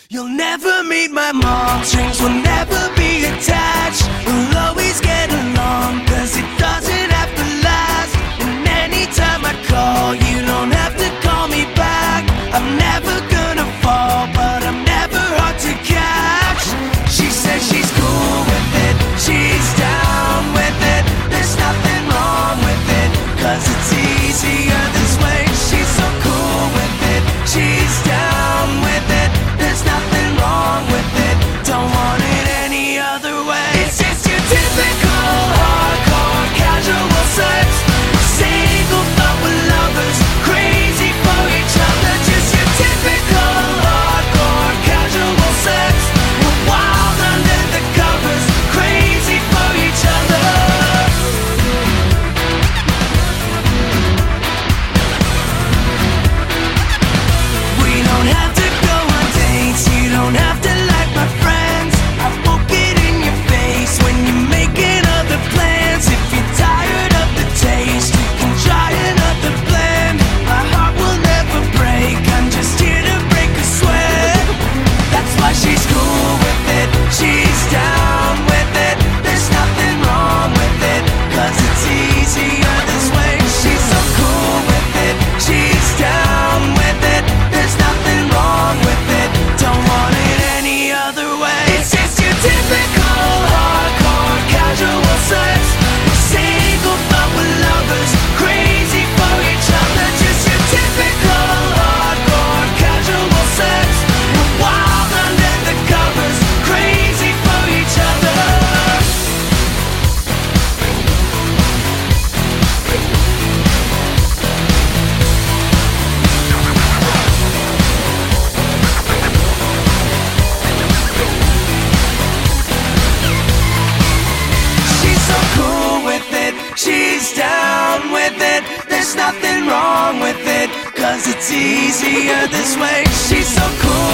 You'll never meet my mom, strings will never be attached. We'll always get along, cause it doesn't have to last. And anytime I call, you don't have to call me back. I'm never gonna fall, but I'm never hard to catch. She says she's cool with it, she's down with it. There's nothing wrong with it, cause it's easier this way. She's so cool with it, she's down with it. There's nothing wrong with it, don't want it any other way. It's just your typical hardcore casual sex. Single but with lovers, crazy for each other. Just your typical hardcore casual sex. We're wild under the covers, crazy for each other. We don't have to go on dates, you don't have to like my friends. I won't get in your face when you're making other plans. If you're tired of the taste, you can try another blend. My heart will never break, I'm just here to break a sweat. That's why she's cool with it, she's down with it. There's nothing wrong with it, cause it's easier this way. She's so cool with it, she's down with it. There's nothing wrong with it, don't want it any other way. It's just your typical hardcore casual sex. Single but with lovers, crazy for each other. Just your typical hardcore casual sex. We're wild under the covers, crazy for each other. She's so cool with it, she's down with it. There's nothing wrong with it, cause it's easier this way. She's so cool